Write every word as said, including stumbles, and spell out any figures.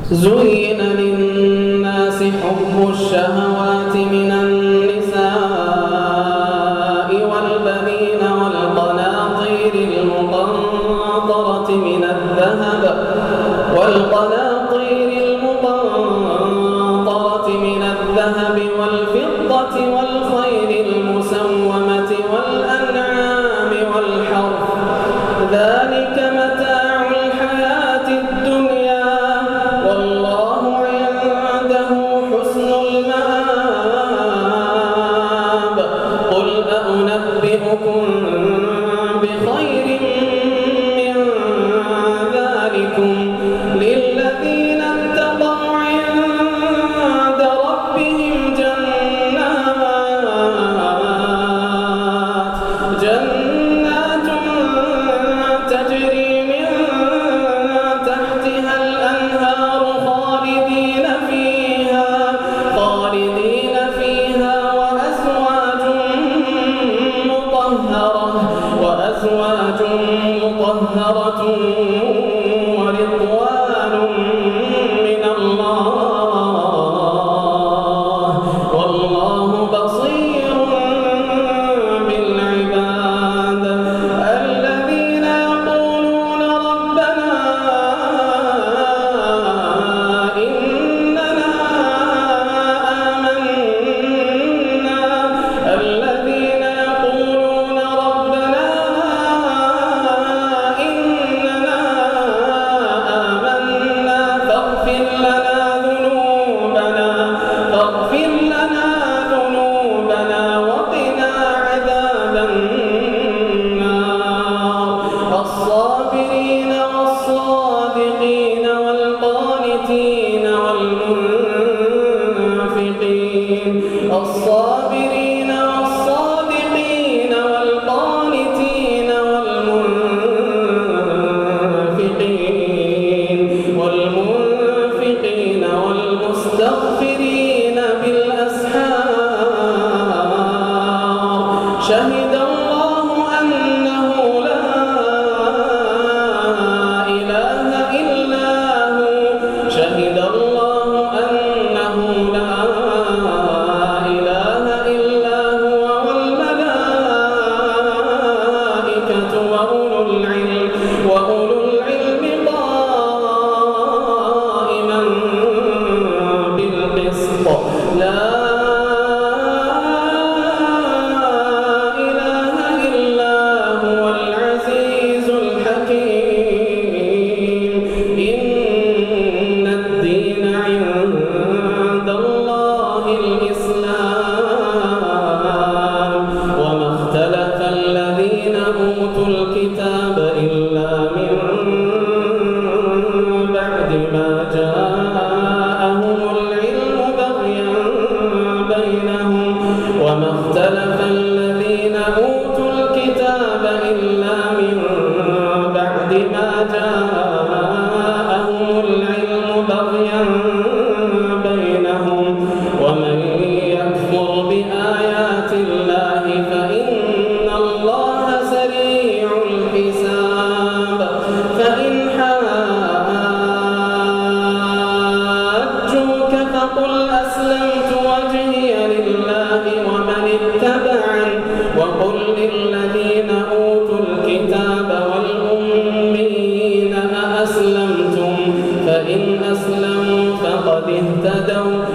زين للناس حب الشهوات من النساء والبنين والقناطير المقنطرة من الذهب والقناطير المقنطرة من الذهب والفضة والخيل المسومة والأنعام والحرث ذلك متاع الحياة الدنيا والله عنده حسن المآب قل أنبئكم بخير من ذلكم للذين اتقوا عند ربهم جنات جنات تجري من تحتها الأنهار خالدين فيها خالدين فيها وأزواج مطهرة وأزواج مطهرة ورضوان من الله والله بصير بالعباد الذين يقولون ربنا إننا آمنا الذين يقولون ربنا إننا آمنا فاغفر لنا ذنوبنا فاغفر لنا ذنوبنا وقنا عذاب النار الصابرين والصادقين والقانتين والمنفقين الصابرين والصادقين والقانتين والمنفقين والمنفقين والمستغفرين بالأسحار شهد الله أنه لا إله إلا هو شهد الله أنه لا إله إلا هو والملائكة وأولو العلم وأولو العلم قائما بالقسط لا إله إلا هو العزيز الحكيم إن الدين عند الله الإسلام وما اختلف الذين أوتوا الكتاب إلا من بعد ما جاءهم العلم بغيا بينهم وما اختلف الذين أوتوا الكتاب إلا من بعد ما جاءهم العلم بغيا بينهم ومن يكفر بآيات الله فإن الله سريع الحساب فإن حاجوك فقل أسلمت وجهي لله ومن اتبعني وقل للذين أوتوا الكتاب والأميين أأسلمتم فإن أسلموا فقد اهتدوا